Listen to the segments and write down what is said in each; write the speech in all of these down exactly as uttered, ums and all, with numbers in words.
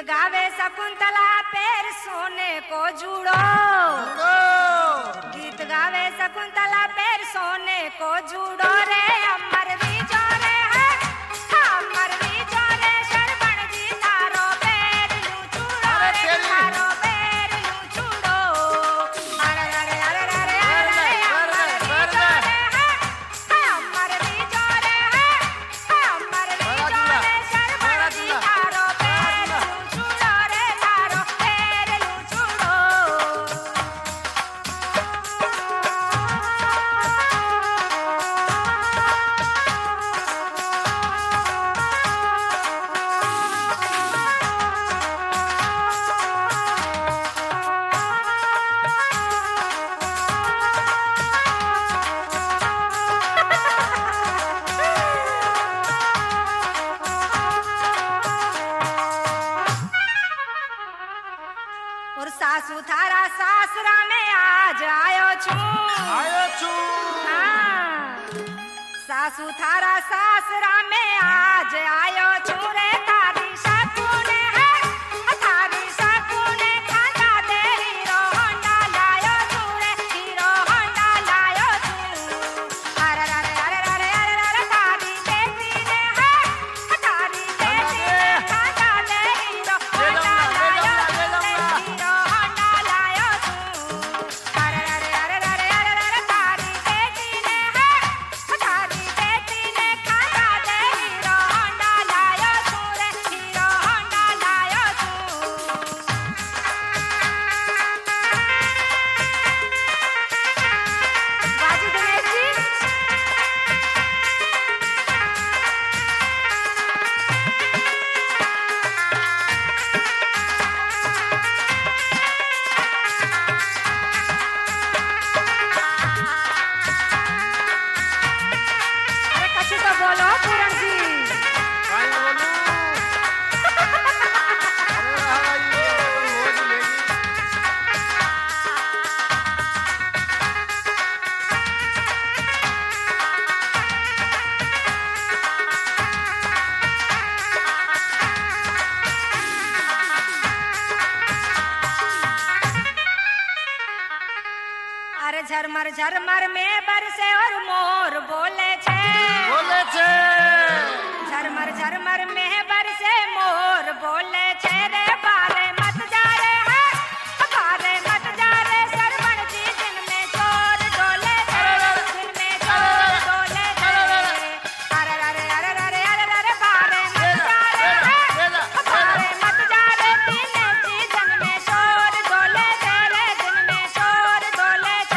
गावे शकुंतला पैर सोने को जुड़ो। गीत गावे शकुंतला पैर सोने को जुड़ो रे अमर बीजो रे है अमर बीजो रे शरवण जी तारो पैर यूं छुड़ो रे तारो पैर यूं छुड़ो। अरे अरे अरे अरे अरे अमर बीजो रे है अमर बीजो रे है अमर बीजो रे शरवण जी तारो पैर यूं छुड़ो रे तारो पैर यूं छुड़ो। और सासू थारा सासरा में आज आयो छू आयो छू हाँ सासू थारा सासरा में आज आयो छू रे तारी सासू ने है तारी सासू ने खाजा दे हीरो होंडा लायो छू रे हीरो होंडा लायो छू। अरे अरे अरे अरे अरे अरे तारी बेटी ने है तारी बेटी ने खाजा दे हीरो होंडा लायो छू रे हीरो होंडा लायो छू। अरे अरे अरे अरे अरे अरे तारी बेटी ने है तारी बेटी ने खाजा दे हीरो होंडा लायो छू रे हीरो होंडा लायो छू। बाजी दिनेश जी अरे कछु तो बोलो पूरण जी। काय बोलू अरे हा ये तो हो लेगी अरे झरमर झरमर में बरसे और मोर बोले छे बोले छे झरमर झरमर में बरसे मोर बोले छे रे बारे मत जा रे है बारे मत जा रे सरवण जी दिन में चोर डोले छे दिन में चोर डोले छे। अरे अरे अरे अरे अरे अरे बारे मत जा रे है बारे मत जा रे दिन जी दिन में चोर डोले छे रे दिन में चोर डोले छे।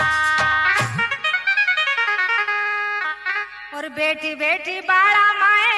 और बेटी बेटी बाड़ा माए